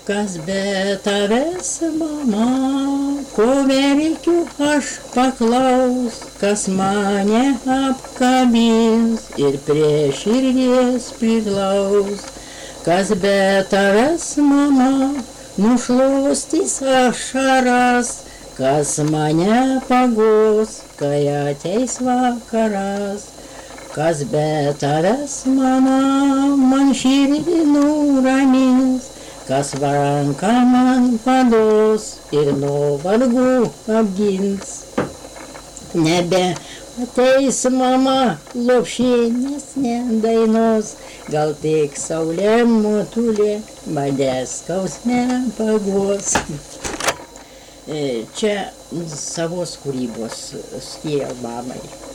Kas be tavęs, mama, ko verkiu aš paklaus, kas mane apkabins ir prie širdies priglaus. Kas be tavęs, mama, nušluostys ašaras, kas mane pagos, kai ateis vakaras. Kas be tavęs, mama, man širdį nuramins, kas ranką man paduos ir nuo vargų apgins. Nebe ateis, mama, lopšinės nedainos, gal tik saulė motulė mane skausme paguos. Čia savos kūrybos skyriau mamai.